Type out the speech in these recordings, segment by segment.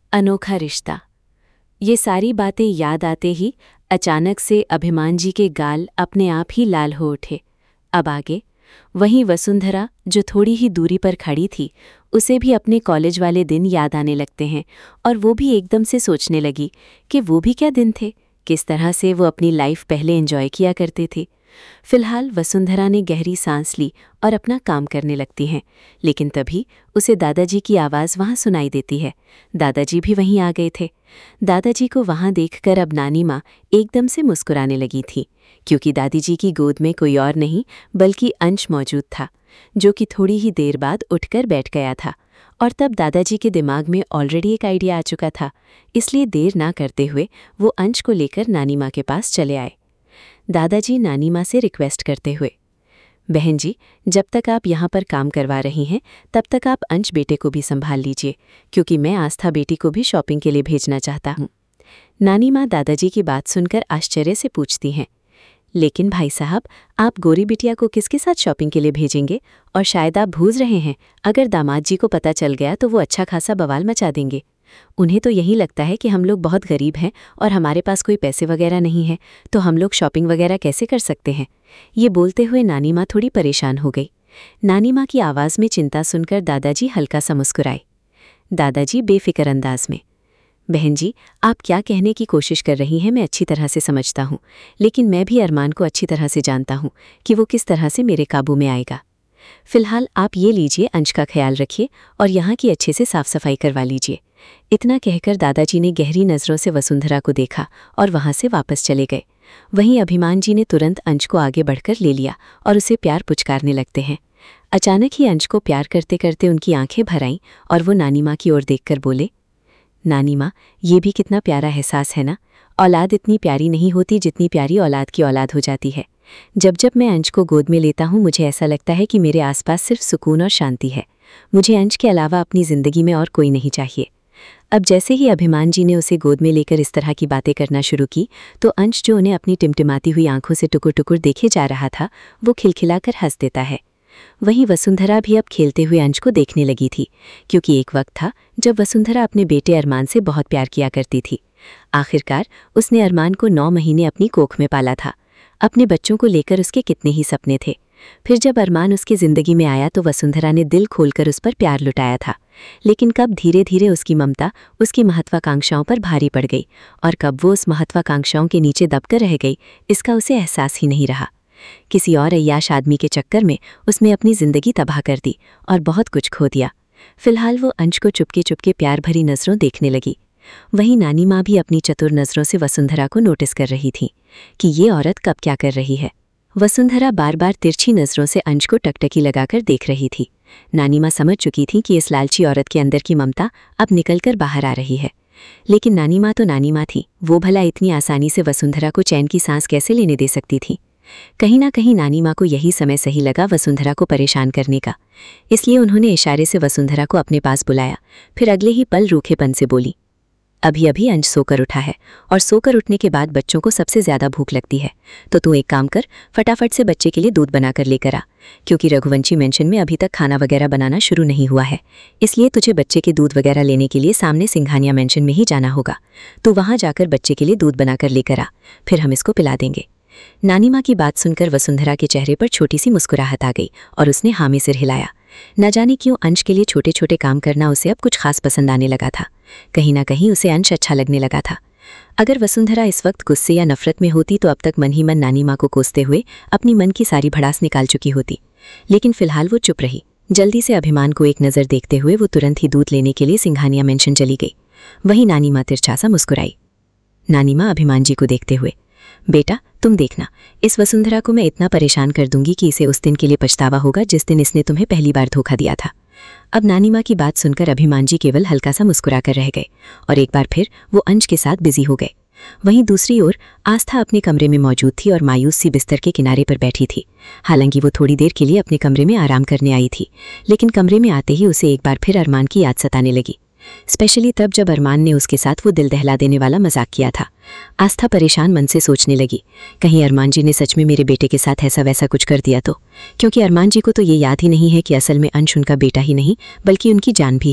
अनोखा रिश्ता। ये सारी बातें याद आते ही अचानक से अभिमान जी के गाल अपने आप ही लाल हो उठे। अब आगे वहीं वसुंधरा जो थोड़ी ही दूरी पर खड़ी थी, उसे भी अपने कॉलेज वाले दिन याद आने लगते हैं और वो भी एकदम से सोचने लगी कि वो भी क्या दिन थे, किस तरह से वो अपनी लाइफ पहले एंजॉय किया करते थे। फिलहाल वसुंधरा ने गहरी सांस ली और अपना काम करने लगती हैं, लेकिन तभी उसे दादाजी की आवाज़ वहाँ सुनाई देती है। दादाजी भी वहीं आ गए थे। दादाजी को वहाँ देखकर अब नानी माँ एकदम से मुस्कुराने लगी थी, क्योंकि दादी जी की गोद में कोई और नहीं बल्कि अंश मौजूद था, जो कि थोड़ी ही देर बाद उठकर बैठ गया था। और तब दादाजी के दिमाग में ऑलरेडी एक आइडिया आ चुका था, इसलिए देर ना करते हुए वो अंश को लेकर नानी माँ के पास चले आए। दादाजी नानी माँ से रिक्वेस्ट करते हुए, बहन जी, जब तक आप यहाँ पर काम करवा रही हैं तब तक आप अंश बेटे को भी संभाल लीजिए, क्योंकि मैं आस्था बेटी को भी शॉपिंग के लिए भेजना चाहता हूँ। नानी माँ दादाजी की बात सुनकर आश्चर्य से पूछती हैं, लेकिन भाई साहब, आप गोरी बिटिया को किसके साथ शॉपिंग के लिए भेजेंगे? और शायद आप भूल रहे हैं, अगर दामाद जी को पता चल गया तो वो अच्छा खासा बवाल मचा देंगे। उन्हें तो यही लगता है कि हम लोग बहुत गरीब हैं और हमारे पास कोई पैसे वगैरह नहीं है, तो हम लोग शॉपिंग वगैरह कैसे कर सकते हैं। ये बोलते हुए नानी माँ थोड़ी परेशान हो गई। नानी माँ की आवाज़ में चिंता सुनकर दादाजी हल्का सा मुस्कुराए। दादाजी बेफिक्र अंदाज में, बहन जी, आप क्या कहने की कोशिश कर रही हैं मैं अच्छी तरह से समझता हूँ, लेकिन मैं भी अरमान को अच्छी तरह से जानता हूँ कि वो किस तरह से मेरे काबू में आएगा। फिलहाल आप ये लीजिए, अंश का ख्याल रखिए और यहाँ की अच्छे से साफ सफाई करवा लीजिए। इतना कहकर दादाजी ने गहरी नज़रों से वसुंधरा को देखा और वहाँ से वापस चले गए। वहीं अभिमान जी ने तुरंत अंश को आगे बढ़कर ले लिया और उसे प्यार पुचकारने लगते हैं। अचानक ही अंश को प्यार करते करते उनकी आंखें भर आईं और वो नानी माँ की ओर देखकर बोले, नानी माँ, ये भी कितना प्यारा एहसास है ना। औलाद इतनी प्यारी नहीं होती जितनी प्यारी औलाद की औलाद हो जाती है। जब जब मैं अंश को गोद में लेता हूँ मुझे ऐसा लगता है कि मेरे आसपास सिर्फ सुकून और शांति है। मुझे अंश के अलावा अपनी ज़िंदगी में और कोई नहीं चाहिए। अब जैसे ही अभिमान जी ने उसे गोद में लेकर इस तरह की बातें करना शुरू की, तो अंश जो उन्हें अपनी टिमटिमाती हुई आंखों से टुकुर टुकुर देखे जा रहा था, वो खिलखिलाकर हंस देता है। वहीं वसुंधरा भी अब खेलते हुए अंश को देखने लगी थी, क्योंकि एक वक्त था जब वसुंधरा अपने बेटे अरमान से बहुत प्यार किया करती थी। आखिरकार उसने अरमान को 9 महीने अपनी कोख में पाला था। अपने बच्चों को लेकर उसके कितने ही सपने थे। फिर जब अरमान उसकी ज़िंदगी में आया तो वसुंधरा ने दिल खोलकर उस पर प्यार लुटाया था। लेकिन कब धीरे धीरे उसकी ममता उसकी महत्वाकांक्षाओं पर भारी पड़ गई और कब वो उस महत्वाकांक्षाओं के नीचे दबकर रह गई, इसका उसे एहसास ही नहीं रहा। किसी और अय्याश आदमी के चक्कर में उसने अपनी ज़िंदगी तबाह कर दी और बहुत कुछ खो दिया। फिलहाल वो अंश को चुपके चुपके प्यार भरी नज़रों देखने लगी। वहीं नानी माँ भी अपनी चतुर नज़रों से वसुंधरा को नोटिस कर रही थी कि ये औरत कब क्या कर रही है। वसुंधरा बार बार तिरछी नज़रों से अंश को टकटकी लगाकर देख रही थी। नानी माँ समझ चुकी थी कि इस लालची औरत के अंदर की ममता अब निकलकर बाहर आ रही है। लेकिन नानी माँ तो नानी माँ थी, वो भला इतनी आसानी से वसुंधरा को चैन की सांस कैसे लेने दे सकती थी। कहीं ना कहीं नानी माँ को यही समय सही लगा वसुंधरा को परेशान करने का, इसलिए उन्होंने इशारे से वसुंधरा को अपने पास बुलाया। फिर अगले ही पल रूखेपन से बोली, अभी अभी अंश सोकर उठा है और सोकर उठने के बाद बच्चों को सबसे ज़्यादा भूख लगती है, तो तू एक काम कर, फटाफट से बच्चे के लिए दूध बनाकर लेकर आ, क्योंकि रघुवंशी मेंशन में अभी तक खाना वगैरह बनाना शुरू नहीं हुआ है, इसलिए तुझे बच्चे के दूध वगैरह लेने के लिए सामने सिंघानिया मेंशन में ही जाना होगा। तो वहाँ जाकर बच्चे के लिए दूध बनाकर लेकर आ, फिर हम इसको पिला देंगे। नानी माँ की बात सुनकर वसुंधरा के चेहरे पर छोटी सी मुस्कुराहट आ गई और उसने हाँ में सिर हिलाया। न जाने क्यों अंश के लिए छोटे छोटे काम करना उसे अब कुछ खास पसंद आने लगा था। कहीं ना कहीं उसे अंश अच्छा लगने लगा था। अगर वसुंधरा इस वक्त गुस्से या नफरत में होती तो अब तक मन ही मन नानी माँ को कोसते हुए अपनी मन की सारी भड़ास निकाल चुकी होती, लेकिन फिलहाल वो चुप रही। जल्दी से अभिमान को एक नज़र देखते हुए वो तुरंत ही दूध लेने के लिए सिंघानिया मेंशन चली गई। वहीं नानी माँ तिरछा सा मुस्कुराई। नानी माँ अभिमान जी को देखते हुए, बेटा तुम देखना, इस वसुंधरा को मैं इतना परेशान कर दूंगी कि इसे उस दिन के लिए पछतावा होगा जिस दिन इसने तुम्हें पहली बार धोखा दिया था। अब नानी माँ की बात सुनकर अभिमान जी केवल हल्का सा मुस्कुरा कर रह गए और एक बार फिर वो अंश के साथ बिजी हो गए। वहीं दूसरी ओर आस्था अपने कमरे में मौजूद थी और मायूस सी बिस्तर के किनारे पर बैठी थी। हालांकि वो थोड़ी देर के लिए अपने कमरे में आराम करने आई थी, लेकिन कमरे में आते ही उसे एक बार फिर अरमान की याद सताने लगी, स्पेशली तब जब अरमान ने उसके साथ वो दिल दहला देने वाला मजाक किया था। आस्था परेशान मन से सोचने लगी, कहीं अरमान जी ने सच में मेरे बेटे के साथ ऐसा वैसा कुछ कर दिया तो, क्योंकि अरमान जी को तो ये याद ही नहीं है कि असल में अंश उनका बेटा ही नहीं बल्कि उनकी जान भी है।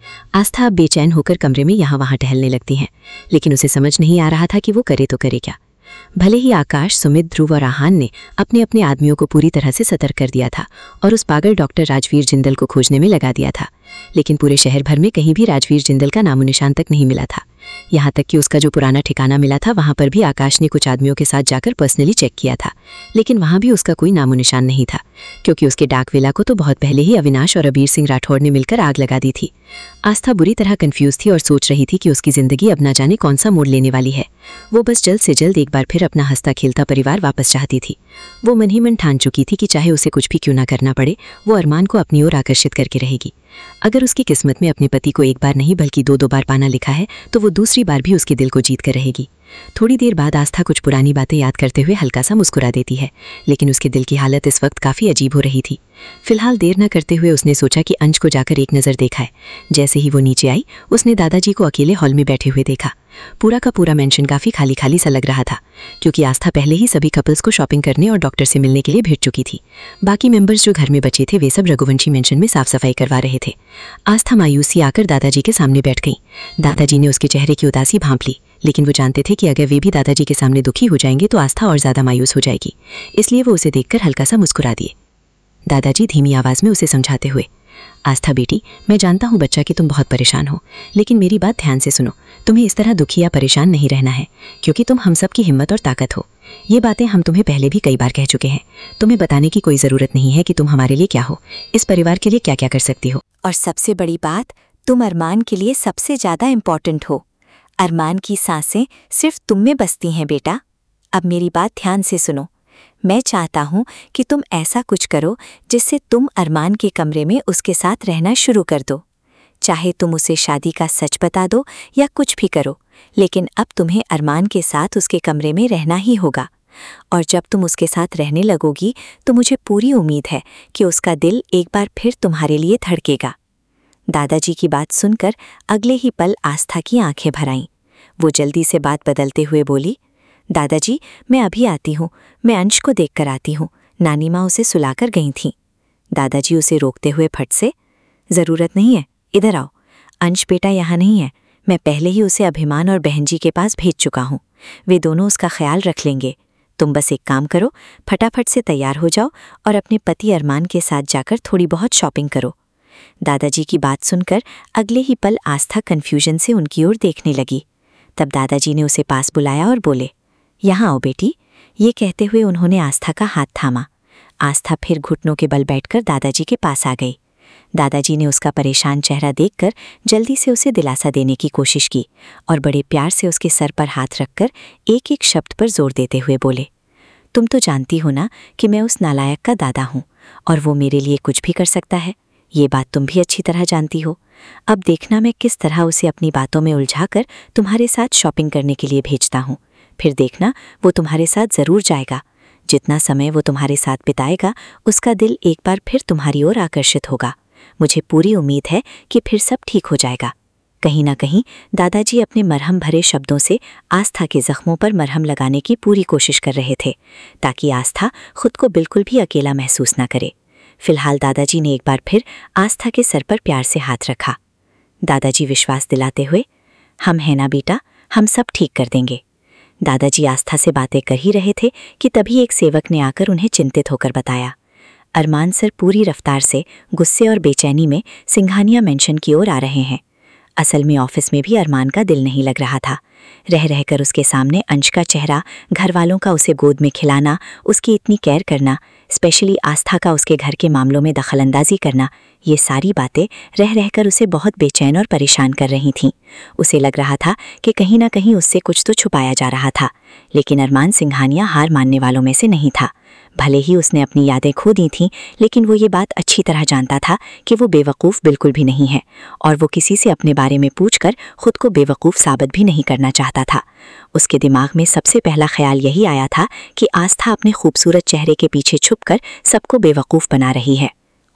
आस्था अब बेचैन होकर कमरे में यहाँ वहाँ टहलने लगती हैं, लेकिन उसे समझ नहीं आ रहा था कि वो करे तो करे क्या। भले ही आकाश, सुमित, ध्रुव और आहान ने अपने अपने आदमियों को पूरी तरह से सतर्क कर दिया था और उस पागल डॉक्टर राजवीर जिंदल को खोजने में लगा दिया था, लेकिन पूरे शहर भर में कहीं भी राजवीर जिंदल का नामो निशान तक नहीं मिला था। यहाँ तक कि उसका जो पुराना ठिकाना मिला था वहाँ पर भी आकाश ने कुछ आदमियों के साथ जाकर पर्सनली चेक किया था, लेकिन वहाँ भी उसका कोई नामो निशान नहीं था, क्योंकि उसके डाकवेला को तो बहुत पहले ही अविनाश और अबीर सिंह राठौड़ ने मिलकर आग लगा दी थी। आस्था बुरी तरह कंफ्यूज थी और सोच रही थी कि उसकी जिंदगी अब ना जाने कौन सा मोड़ लेने वाली है। वो बस जल्द से जल्द एक बार फिर अपना हंसता खेलता परिवार वापस चाहती थी। वो मन ही मन ठान चुकी थी कि चाहे उसे कुछ भी क्यों ना करना पड़े, वो अरमान को अपनी ओर आकर्षित करके रहेगी। अगर उसकी किस्मत में अपने पति को एक बार नहीं बल्कि दो बार पाना लिखा है तो वो दूसरी बार भी उसके दिल को जीत कर रहेगी। थोड़ी देर बाद आस्था कुछ पुरानी बातें याद करते हुए हल्का सा मुस्कुरा देती है, लेकिन उसके दिल की हालत इस वक्त काफ़ी अजीब हो रही थी। फिलहाल देर न करते हुए उसने सोचा कि अंश को जाकर एक नज़र देखा है। जैसे ही वो नीचे आई, उसने दादाजी को अकेले हॉल में बैठे हुए देखा। पूरा का पूरा मेंशन काफ़ी खाली खाली सा लग रहा था, क्योंकि आस्था पहले ही सभी कपल्स को शॉपिंग करने और डॉक्टर से मिलने के लिए भेज चुकी थी। बाकी मेंबर्स जो घर में बचे थे वे सब रघुवंशी मेंशन में साफ सफाई करवा रहे थे। आस्था मायूसी आकर दादाजी के सामने बैठ गई। दादाजी ने उसके चेहरे की उदासी भांप ली, लेकिन वो जानते थे कि अगर वे भी दादाजी के सामने दुखी हो जाएंगे तो आस्था और ज़्यादा मायूस हो जाएगी, इसलिए वो उसे देखकर हल्का सा मुस्कुरा दिए। दादाजी धीमी आवाज़ में उसे समझाते हुए, आस्था बेटी, मैं जानता हूँ बच्चा कि तुम बहुत परेशान हो, लेकिन मेरी बात ध्यान से सुनो। तुम्हें इस तरह दुखी या परेशान नहीं रहना है, क्योंकि तुम हम सब की हिम्मत और ताकत हो। ये बातें हम तुम्हें पहले भी कई बार कह चुके हैं। तुम्हें बताने की कोई ज़रूरत नहीं है कि तुम हमारे लिए क्या हो, इस परिवार के लिए क्या क्या कर सकती हो। और सबसे बड़ी बात, तुम अरमान के लिए सबसे ज़्यादा इम्पॉर्टेंट हो। अरमान की सांसें सिर्फ तुम में बसती हैं बेटा। अब मेरी बात ध्यान से सुनो। मैं चाहता हूँ कि तुम ऐसा कुछ करो जिससे तुम अरमान के कमरे में उसके साथ रहना शुरू कर दो। चाहे तुम उसे शादी का सच बता दो या कुछ भी करो, लेकिन अब तुम्हें अरमान के साथ उसके कमरे में रहना ही होगा। और जब तुम उसके साथ रहने लगोगी तो मुझे पूरी उम्मीद है कि उसका दिल एक बार फिर तुम्हारे लिए धड़केगा। दादाजी की बात सुनकर अगले ही पल आस्था की आंखें भर आईं। वो जल्दी से बात बदलते हुए बोली, दादाजी मैं अभी आती हूँ, मैं अंश को देख कर आती हूँ। नानी माँ उसे सुलाकर गई थीं। दादाजी उसे रोकते हुए फट से, ज़रूरत नहीं है, इधर आओ। अंश बेटा यहाँ नहीं है, मैं पहले ही उसे अभिमान और बहन जी के पास भेज चुका हूँ। वे दोनों उसका ख्याल रख लेंगे। तुम बस एक काम करो, फटाफट से तैयार हो जाओ और अपने पति अरमान के साथ जाकर थोड़ी बहुत शॉपिंग करो। दादाजी की बात सुनकर अगले ही पल आस्था कन्फ्यूजन से उनकी ओर देखने लगी। तब दादाजी ने उसे पास बुलाया और बोले, यहाँ आओ बेटी। ये कहते हुए उन्होंने आस्था का हाथ थामा। आस्था फिर घुटनों के बल बैठकर दादाजी के पास आ गई। दादाजी ने उसका परेशान चेहरा देखकर जल्दी से उसे दिलासा देने की कोशिश की और बड़े प्यार से उसके सर पर हाथ रखकर एक एक शब्द पर जोर देते हुए बोले, तुम तो जानती हो ना कि मैं उस नालायक का दादा हूँ और वो मेरे लिए कुछ भी कर सकता है। ये बात तुम भी अच्छी तरह जानती हो। अब देखना मैं किस तरह उसे अपनी बातों में उलझाकर तुम्हारे साथ शॉपिंग करने के लिए भेजता हूँ। फिर देखना वो तुम्हारे साथ ज़रूर जाएगा। जितना समय वो तुम्हारे साथ बिताएगा उसका दिल एक बार फिर तुम्हारी ओर आकर्षित होगा। मुझे पूरी उम्मीद है कि फिर सब ठीक हो जाएगा। कहीं ना कहीं दादाजी अपने मरहम भरे शब्दों से आस्था के जख्मों पर मरहम लगाने की पूरी कोशिश कर रहे थे, ताकि आस्था खुद को बिल्कुल भी अकेला महसूस ना करे। फिलहाल दादाजी ने एक बार फिर आस्था के सर पर प्यार से हाथ रखा। दादाजी विश्वास दिलाते हुए, हम हैं ना बेटा, हम सब ठीक कर देंगे। दादाजी आस्था से बातें कर ही रहे थे कि तभी एक सेवक ने आकर उन्हें चिंतित होकर बताया, अरमान सर पूरी रफ्तार से गुस्से और बेचैनी में सिंघानिया मेंशन की ओर आ रहे हैं। असल में ऑफिस में भी अरमान का दिल नहीं लग रहा था। रह रहकर उसके सामने अंश का चेहरा, घर वालों का उसे गोद में खिलाना, उसकी इतनी केयर करना, स्पेशली आस्था का उसके घर के मामलों में दखलंदाजी करना, ये सारी बातें रह रहकर उसे बहुत बेचैन और परेशान कर रही थीं। उसे लग रहा था कि कहीं ना कहीं उससे कुछ तो छुपाया जा रहा था, लेकिन अरमान सिंघानिया हार मानने वालों में से नहीं था। भले ही उसने अपनी यादें खो दी थीं, लेकिन वो ये बात अच्छी तरह जानता था कि वो बेवकूफ़ बिल्कुल भी नहीं है और वो किसी से अपने बारे में पूछकर खुद को बेवकूफ़ साबित भी नहीं करना चाहता था। उसके दिमाग में सबसे पहला ख्याल यही आया था कि आस्था अपने खूबसूरत चेहरे के पीछे छुपकर सबको बेवकूफ़ बना रही है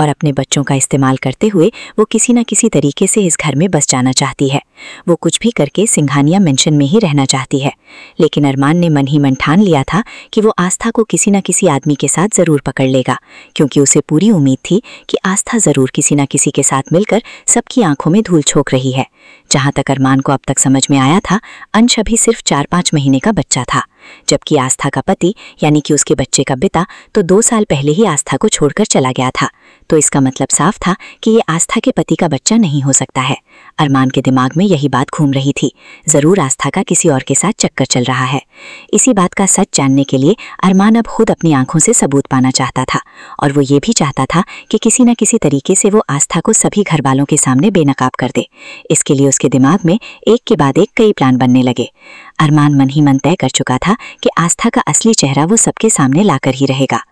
और अपने बच्चों का इस्तेमाल करते हुए वो किसी न किसी तरीके से इस घर में बस जाना चाहती है। वो कुछ भी करके सिंघानिया मेंशन में ही रहना चाहती है। लेकिन अरमान ने मन ही मन ठान लिया था कि वो आस्था को किसी न किसी आदमी के साथ ज़रूर पकड़ लेगा, क्योंकि उसे पूरी उम्मीद थी कि आस्था ज़रूर किसी न किसी के साथ मिलकर सबकी आंखों में धूल झोंक रही है। जहाँ तक अरमान को अब तक समझ में आया था, अंश अभी सिर्फ 4-5 महीने का बच्चा था, जबकि आस्था का पति यानी कि उसके बच्चे का पिता तो 2 साल पहले ही आस्था को छोड़कर चला गया था। तो इसका मतलब साफ था कि ये आस्था के पति का बच्चा नहीं हो सकता है। अरमान के दिमाग में यही बात घूम रही थी, ज़रूर आस्था का किसी और के साथ चक्कर चल रहा है। इसी बात का सच जानने के लिए अरमान अब खुद अपनी आंखों से सबूत पाना चाहता था, और वो ये भी चाहता था कि किसी न किसी तरीके से वो आस्था को सभी घर वालों के सामने बेनकाब कर दे। इसके लिए उसके दिमाग में एक के बाद एक कई प्लान बनने लगे। अरमान मन ही मन तय कर चुका था कि आस्था का असली चेहरा वो सबके सामने लाकर ही रहेगा।